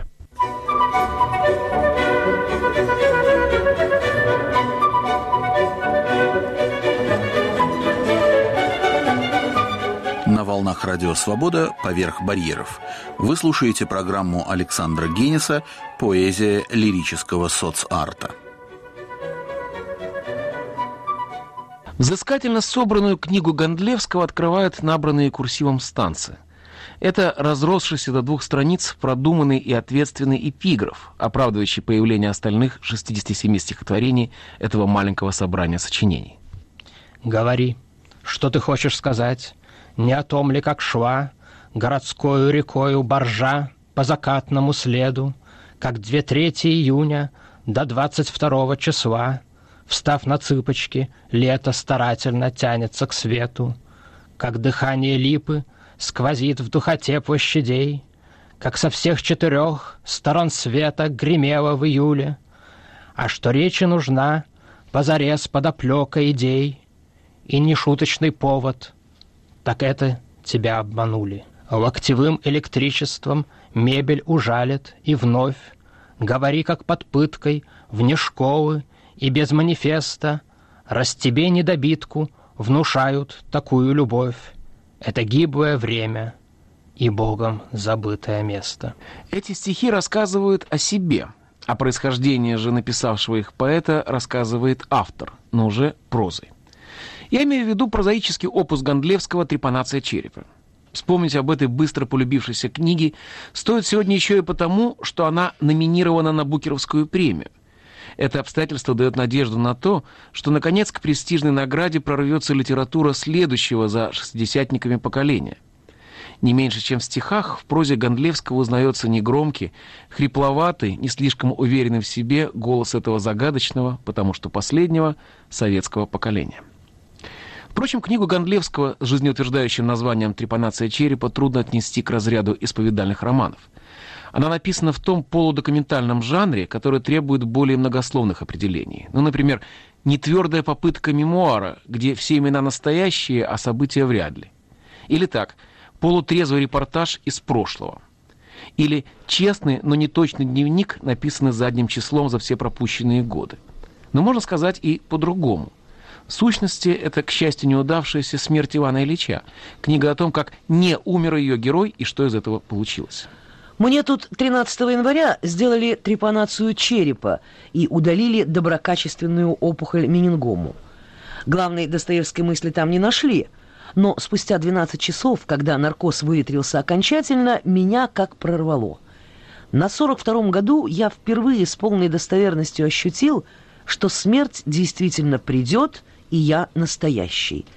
На волнах Радио Свобода «Поверх барьеров». Вы слушаете программу Александра Генеса «Поэзия лирического соцарта». Взыскательно собранную книгу Гондлевского открывают набранные курсивом станцы. Это разросшийся до 2 страниц продуманный и ответственный эпиграф, оправдывающий появление остальных 67 стихотворений этого маленького собрания сочинений. «Говори, что ты хочешь сказать? Не о том ли, как шла городскою рекою баржа по закатному следу, как 2/3 июня до 22 числа, встав на цыпочки, лето старательно тянется к свету, как дыхание липы сквозит в духоте площадей, как со всех 4 сторон света гремело в июле, а что речи нужна позарез подоплека идей и нешуточный повод, так это тебя обманули. Локтевым электричеством мебель ужалит и вновь, говори как под пыткой, вне школы и без манифеста, раз тебе недобитку внушают такую любовь. Это гиблое время и Богом забытое место». Эти стихи рассказывают о себе. О происхождении же написавшего их поэта рассказывает автор, но уже прозой. Я имею в виду прозаический опус Гондлевского «Трепанация черепа». Вспомнить об этой быстро полюбившейся книге стоит сегодня еще и потому, что она номинирована на Букеровскую премию. Это обстоятельство дает надежду на то, что, наконец, к престижной награде прорвется литература следующего за шестидесятниками поколения. Не меньше, чем в стихах, в прозе Гондлевского узнается негромкий, хрипловатый, не слишком уверенный в себе голос этого загадочного, потому что последнего, советского поколения. Впрочем, книгу Гондлевского с жизнеутверждающим названием «Трепанация черепа» трудно отнести к разряду исповедальных романов. Она написана в том полудокументальном жанре, который требует более многословных определений. Ну, например, нетвердая попытка мемуара, где все имена настоящие, а события вряд ли. Или так, полутрезвый репортаж из прошлого. Или честный, но неточный дневник, написанный задним числом за все пропущенные годы. Но можно сказать и по-другому. В сущности, это, к счастью, неудавшаяся смерть Ивана Ильича. Книга о том, как не умер ее герой и что из этого получилось. Мне тут 13 января сделали трепанацию черепа и удалили доброкачественную опухоль менингому. Главной достоевской мысли там не нашли, но спустя 12 часов, когда наркоз выветрился окончательно, меня как прорвало. На 42-м году я впервые с полной достоверностью ощутил, что смерть действительно придет, и я настоящий.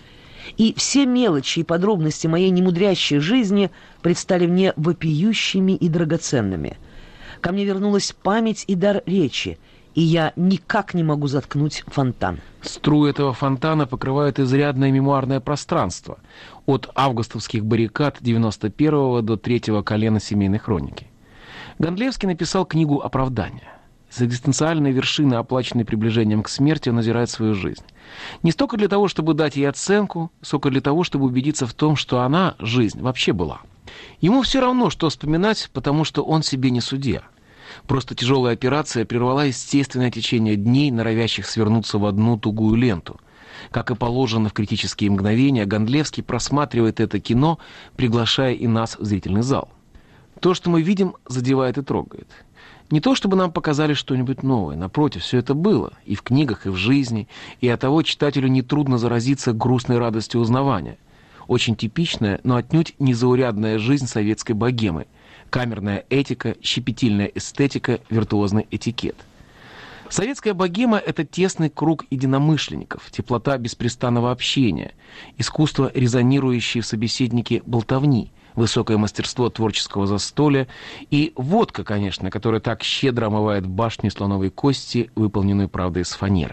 И все мелочи и подробности моей немудрящей жизни предстали мне вопиющими и драгоценными. Ко мне вернулась память и дар речи, и я никак не могу заткнуть фонтан. Струи этого фонтана покрывают изрядное мемуарное пространство от августовских баррикад 91-го до 3-го колена семейной хроники. Гондлевский написал книгу «Оправдание». С экзистенциальной вершины, оплаченной приближением к смерти, он озирает свою жизнь. Не столько для того, чтобы дать ей оценку, сколько для того, чтобы убедиться в том, что она, жизнь, вообще была. Ему все равно, что вспоминать, потому что он себе не судья. Просто тяжелая операция прервала естественное течение дней, норовящих свернуться в одну тугую ленту. Как и положено в критические мгновения, Гондлевский просматривает это кино, приглашая и нас в зрительный зал. То, что мы видим, задевает и трогает. Не то, чтобы нам показали что-нибудь новое. Напротив, все это было. И в книгах, и в жизни. И оттого читателю нетрудно заразиться грустной радостью узнавания. Очень типичная, но отнюдь незаурядная жизнь советской богемы. Камерная этика, щепетильная эстетика, виртуозный этикет. Советская богема – это тесный круг единомышленников, теплота беспрестанного общения, искусство, резонирующее в собеседнике болтовни, высокое мастерство творческого застолья и водка, конечно, которая так щедро омывает башню слоновой кости, выполненную, правда, из фанеры.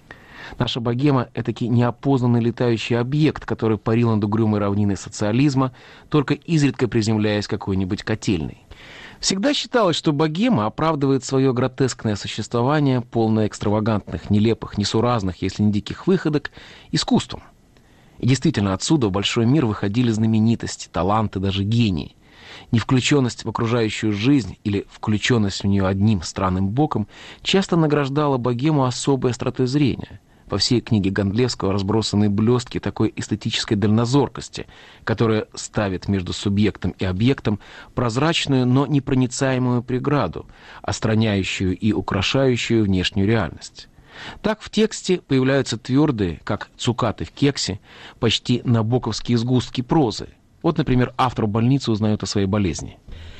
Наша богема – этакий неопознанный летающий объект, который парил над угрюмой равниной социализма, только изредка приземляясь какой-нибудь котельной. Всегда считалось, что богема оправдывает свое гротескное существование, полное экстравагантных, нелепых, несуразных, если не диких выходок, искусством. И действительно, отсюда в большой мир выходили знаменитости, таланты, даже гении. Невключенность в окружающую жизнь или включенность в нее одним странным боком часто награждала богему особой остротой зрения. По всей книге Гондлевского разбросаны блестки такой эстетической дальнозоркости, которая ставит между субъектом и объектом прозрачную, но непроницаемую преграду, остраняющую и украшающую внешнюю реальность. Так в тексте появляются твердые, как цукаты в кексе, почти набоковские сгустки прозы. Вот, например, автор больницы узнает о своей болезни.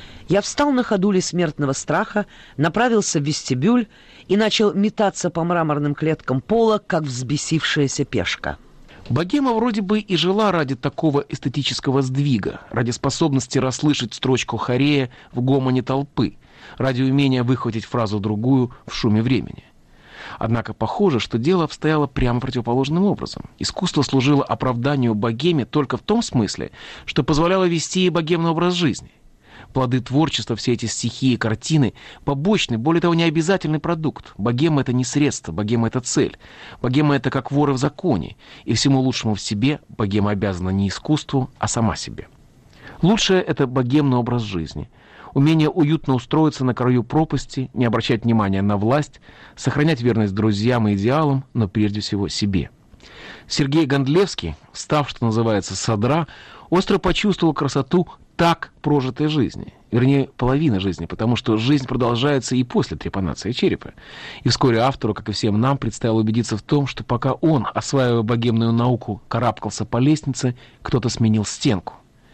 Я встал на ходуле смертного страха, направился в вестибюль и начал метаться по мраморным клеткам пола, как взбесившаяся пешка. Богема вроде бы и жила ради такого эстетического сдвига, ради способности расслышать строчку хорея в гомоне толпы, ради умения выхватить фразу-другую в шуме времени. Однако похоже, что дело обстояло прямо противоположным образом. Искусство служило оправданию богеме только в том смысле, что позволяло вести ей богемный образ жизни. Плоды творчества, все эти стихи и картины – побочный, более того, необязательный продукт. Богема – это не средство, богема – это цель. Богема – это как воры в законе, и всему лучшему в себе богема обязана не искусству, а сама себе. Лучшее – это богемный образ жизни. Умение уютно устроиться на краю пропасти, не обращать внимания на власть, сохранять верность друзьям и идеалам, но прежде всего себе. Сергей Гондлевский, став, что называется, содра, остро почувствовал красоту так прожитой жизни. Вернее, половины жизни, потому что жизнь продолжается и после трепанации черепа. И вскоре автору, как и всем нам, предстояло убедиться в том, что пока он, осваивая богемную науку, карабкался по лестнице, кто-то сменил стенку.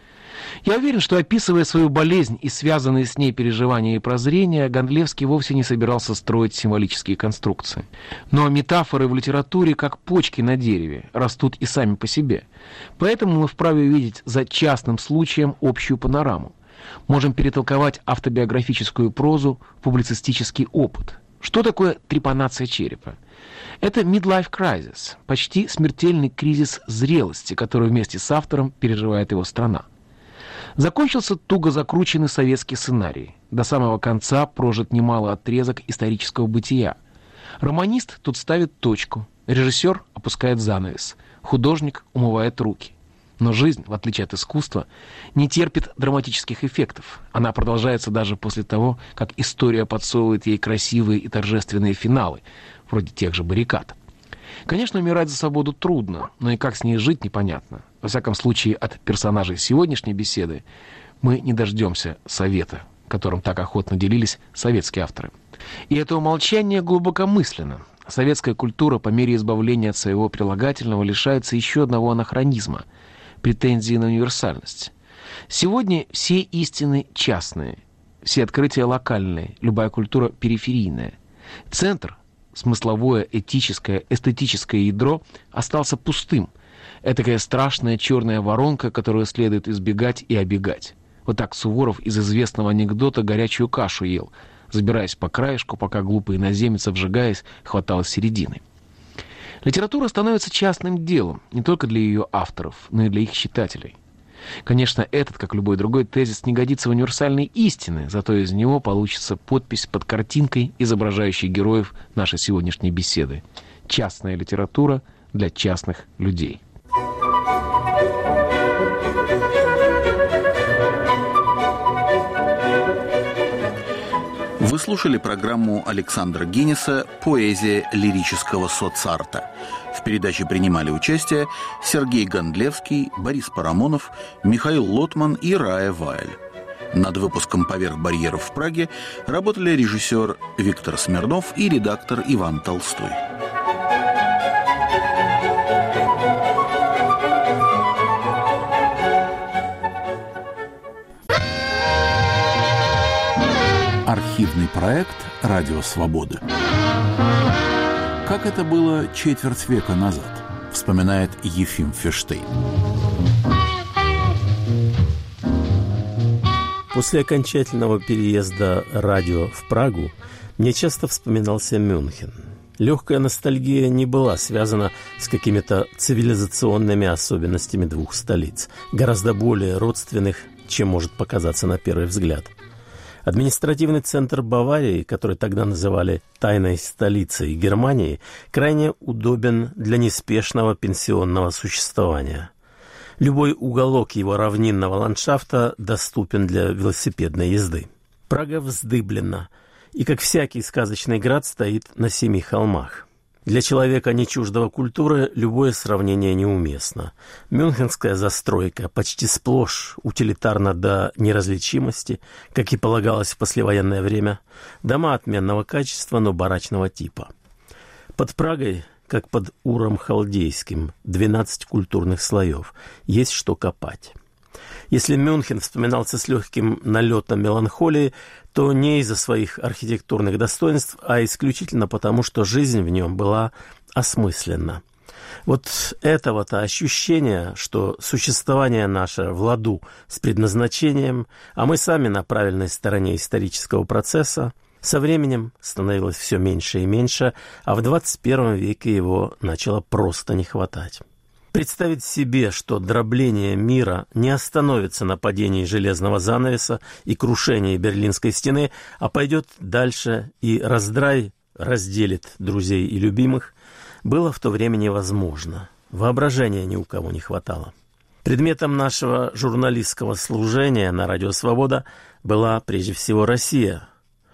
Я уверен, что, описывая свою болезнь и связанные с ней переживания и прозрения, Гондлевский вовсе не собирался строить символические конструкции. Но метафоры в литературе, как почки на дереве, растут и сами по себе. Поэтому мы вправе увидеть за частным случаем общую панораму. Можем перетолковать автобиографическую прозу в публицистический опыт. Что такое трепанация черепа? Это midlife crisis, почти смертельный кризис зрелости, который вместе с автором переживает его страна. Закончился туго закрученный советский сценарий. До самого конца прожит немало отрезок исторического бытия. Романист тут ставит точку, режиссер опускает занавес, художник умывает руки. Но жизнь, в отличие от искусства, не терпит драматических эффектов. Она продолжается даже после того, как история подсовывает ей красивые и торжественные финалы, вроде тех же баррикад. Конечно, умирать за свободу трудно, но и как с ней жить непонятно. Во всяком случае, от персонажей сегодняшней беседы мы не дождемся совета, которым так охотно делились советские авторы. И это умолчание глубокомысленно. Советская культура по мере избавления от своего прилагательного лишается еще одного анахронизма – претензии на универсальность. Сегодня все истины частные, все открытия локальные, любая культура периферийная. Центр – смысловое, этическое, эстетическое ядро остался пустым. Этакая страшная черная воронка, которую следует избегать и обегать. Вот так Суворов из известного анекдота горячую кашу ел, забираясь по краешку, пока глупый иноземец, обжигаясь, хватал середины. Литература становится частным делом не только для ее авторов, но и для их читателей. Конечно, этот, как любой другой тезис, не годится в универсальной истины, зато из него получится подпись под картинкой, изображающей героев нашей сегодняшней беседы. Частная литература для частных людей. Вы слушали программу Александра Гиннеса «Поэзия лирического соцарта». В передаче принимали участие Сергей Гондлевский, Борис Парамонов, Михаил Лотман и Рая Вайль. Над выпуском «Поверх барьеров» в Праге работали режиссер Виктор Смирнов и редактор Иван Толстой. Архивный проект «Радио Свободы». Как это было четверть века назад, вспоминает Ефим Ферштейн. После окончательного переезда радио в Прагу мне часто вспоминался Мюнхен. Легкая ностальгия не была связана с какими-то цивилизационными особенностями двух столиц, гораздо более родственных, чем может показаться на первый взгляд. Административный центр Баварии, который тогда называли «тайной столицей Германии», крайне удобен для неспешного пенсионного существования. Любой уголок его равнинного ландшафта доступен для велосипедной езды. Прага вздыблена, и, как всякий сказочный град, стоит на 7 холмах. Для человека, не чуждого культуры, любое сравнение неуместно. Мюнхенская застройка почти сплошь утилитарна до неразличимости, как и полагалось в послевоенное время. Дома отменного качества, но барачного типа. Под Прагой, как под Уром Халдейским, 12 культурных слоев. Есть что копать. Если Мюнхен вспоминался с легким налетом меланхолии, то не из-за своих архитектурных достоинств, а исключительно потому, что жизнь в нем была осмысленна. Вот этого-то ощущения, что существование наше в ладу с предназначением, а мы сами на правильной стороне исторического процесса, со временем становилось все меньше и меньше, а в 21 веке его начало просто не хватать. Представить себе, что дробление мира не остановится на падении железного занавеса и крушении Берлинской стены, а пойдет дальше и раздрай разделит друзей и любимых, было в то время невозможно. Воображения ни у кого не хватало. Предметом нашего журналистского служения на «Радио Свобода» была прежде всего Россия.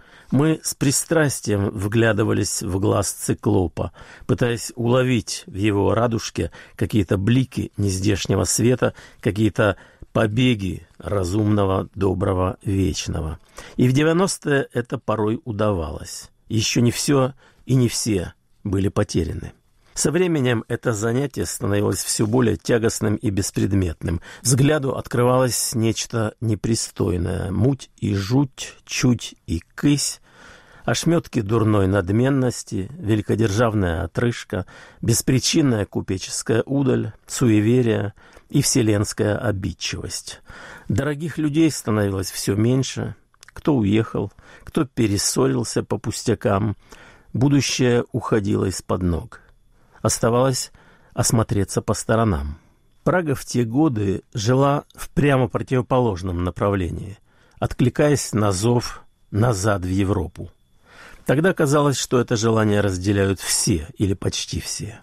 Мы с пристрастием вглядывались в глаз циклопа, пытаясь уловить в его радужке какие-то блики нездешнего света, какие-то побеги разумного, доброго, вечного. И в 90-е это порой удавалось. Еще не все и не все были потеряны. Со временем это занятие становилось все более тягостным и беспредметным. Взгляду открывалось нечто непристойное. Муть и жуть, чуть и кысь, ошметки дурной надменности, великодержавная отрыжка, беспричинная купеческая удаль, суеверие и вселенская обидчивость. Дорогих людей становилось все меньше. Кто уехал, кто перессорился по пустякам. Будущее уходило из-под ног. Оставалось осмотреться по сторонам. Прага в те годы жила в прямо противоположном направлении, откликаясь на зов назад в Европу. Тогда казалось, что это желание разделяют все или почти все.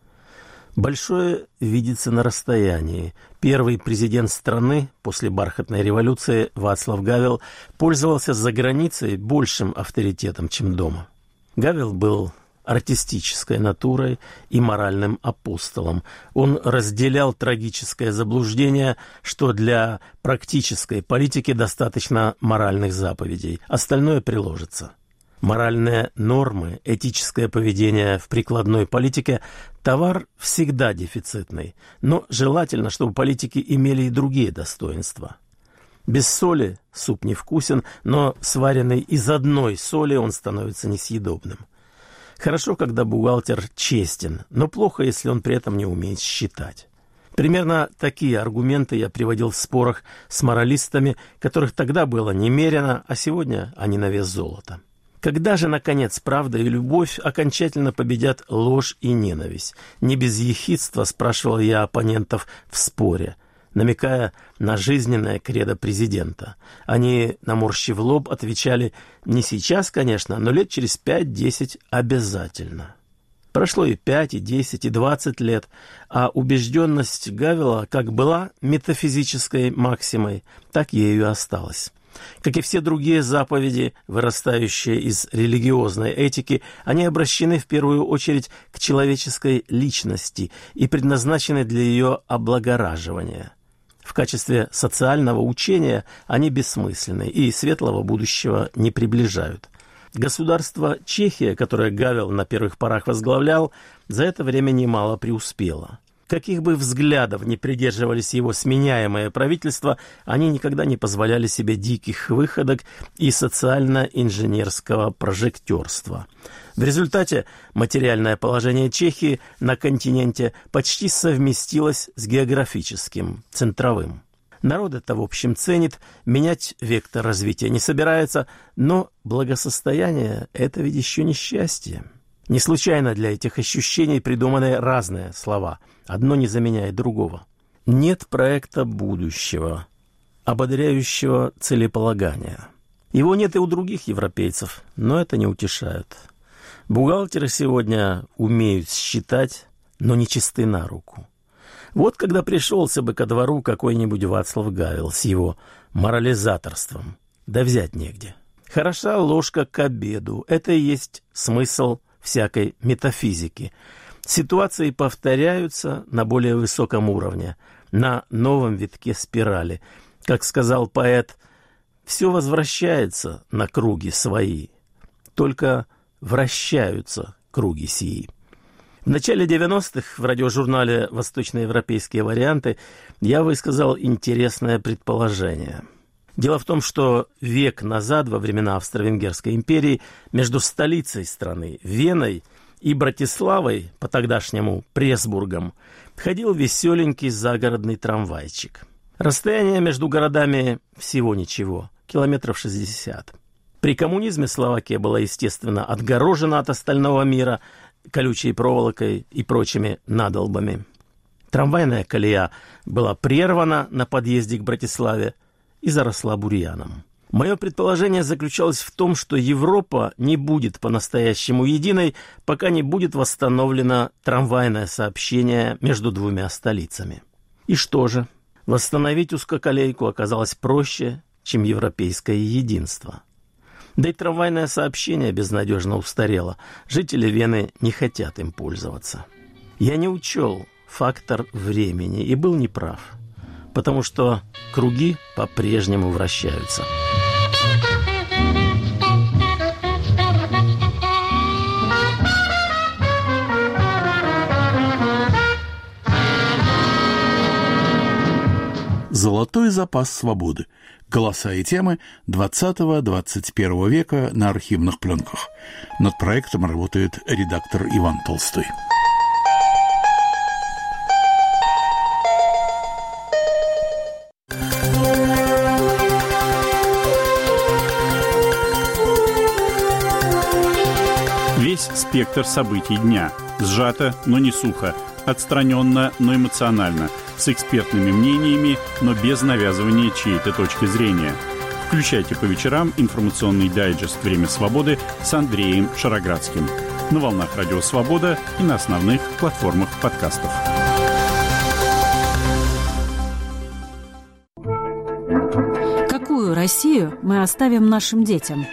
Большое видится на расстоянии. Первый президент страны после бархатной революции Вацлав Гавел пользовался за границей большим авторитетом, чем дома. Гавел был артистической натурой и моральным апостолом. Он разделял трагическое заблуждение, что для практической политики достаточно моральных заповедей, остальное приложится. Моральные нормы, этическое поведение в прикладной политике – товар всегда дефицитный, но желательно, чтобы политики имели и другие достоинства. Без соли суп невкусен, но сваренный из одной соли он становится несъедобным. Хорошо, когда бухгалтер честен, но плохо, если он при этом не умеет считать. Примерно такие аргументы я приводил в спорах с моралистами, которых тогда было немерено, а сегодня они на вес золота. Когда же, наконец, правда и любовь окончательно победят ложь и ненависть? Не без ехидства спрашивал я оппонентов в споре, намекая на жизненное кредо президента. Они, наморщив лоб, отвечали: не сейчас, конечно, но лет через 5-10 обязательно. Прошло и 5, и 10, и 20 лет, а убежденность Гавела как была метафизической максимой, так ею и осталась. Как и все другие заповеди, вырастающие из религиозной этики, они обращены в первую очередь к человеческой личности и предназначены для ее облагораживания. В качестве социального учения они бессмысленны и светлого будущего не приближают. Государство Чехия, которое Гавел на первых порах возглавлял, за это время немало преуспело. Каких бы взглядов ни придерживались его сменяемые правительства, они никогда не позволяли себе диких выходок и социально-инженерского прожектерства. В результате материальное положение Чехии на континенте почти совместилось с географическим, центровым. Народ это, в общем, ценит, менять вектор развития не собирается, но благосостояние – это ведь еще не счастье. Не случайно для этих ощущений придуманы разные слова. Одно не заменяет другого. Нет проекта будущего, ободряющего целеполагания. Его нет и у других европейцев, но это не утешает. Бухгалтеры сегодня умеют считать, но не чисты на руку. Вот когда пришелся бы ко двору какой-нибудь Вацлав Гавел с его морализаторством, да взять негде. Хороша ложка к обеду, это и есть смысл всякой метафизики. Ситуации повторяются на более высоком уровне, на новом витке спирали. Как сказал поэт, все возвращается на круги свои, только вращаются круги сии. В начале 90-х в радиожурнале «Восточноевропейские варианты» я высказал интересное предположение. Дело в том, что век назад, во времена Австро-Венгерской империи, между столицей страны, Веной, и Братиславой, по-тогдашнему Пресбургом, ходил веселенький загородный трамвайчик. Расстояние между городами всего ничего, километров 60. При коммунизме Словакия была, естественно, отгорожена от остального мира колючей проволокой и прочими надолбами. Трамвайная колея была прервана на подъезде к Братиславе и заросла бурьяном. Мое предположение заключалось в том, что Европа не будет по-настоящему единой, пока не будет восстановлено трамвайное сообщение между двумя столицами. И что же? Восстановить узкоколейку оказалось проще, чем европейское единство. Да и трамвайное сообщение безнадежно устарело. Жители Вены не хотят им пользоваться. Я не учел фактор времени и был неправ, потому что круги по-прежнему вращаются. «Золотой запас свободы. Голоса и темы 20-21 века на архивных пленках». Над проектом работает редактор Иван Толстой. Весь спектр событий дня. Сжато, но не сухо. Отстраненно, но эмоционально. С экспертными мнениями, но без навязывания чьей-то точки зрения. Включайте по вечерам информационный дайджест «Время свободы» с Андреем Шароградским. На волнах Радио Свобода и на основных платформах подкастов. Какую Россию мы оставим нашим детям?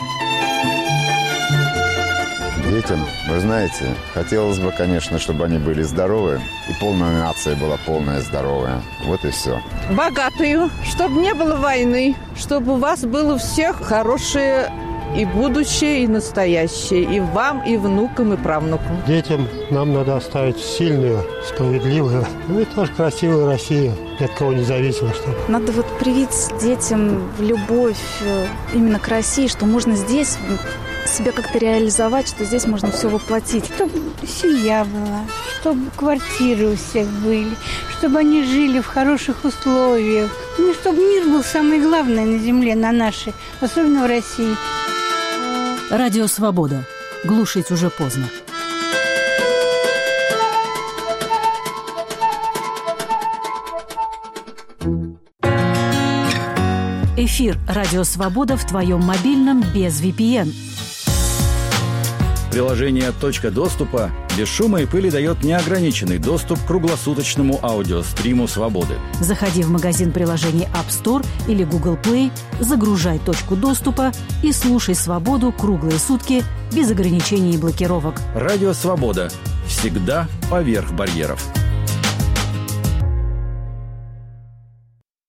Детям, вы знаете, хотелось бы, конечно, чтобы они были здоровы, и полная нация была полная здоровая. Вот и все. Богатую, чтобы не было войны, чтобы у вас было всех хорошее и будущее, и настоящее, и вам, и внукам, и правнукам. Детям нам надо оставить сильную, справедливую, ну и тоже красивую Россию, ни от кого не зависимо. Чтобы. Надо вот привить детям любовь именно к России, что можно здесь себя как-то реализовать, что здесь можно все воплотить. Чтобы семья была, чтобы квартиры у всех были, чтобы они жили в хороших условиях. Ну, чтобы мир был самое главное на земле, на нашей, особенно в России. Радио «Свобода». Глушить уже поздно. Эфир «Радио Свобода» в твоем мобильном без VPN. Приложение «Точка доступа» без шума и пыли дает неограниченный доступ к круглосуточному аудиостриму «Свободы». Заходи в магазин приложений App Store или Google Play, загружай «Точку доступа» и слушай «Свободу» круглые сутки без ограничений и блокировок. Радио «Свобода». Всегда поверх барьеров.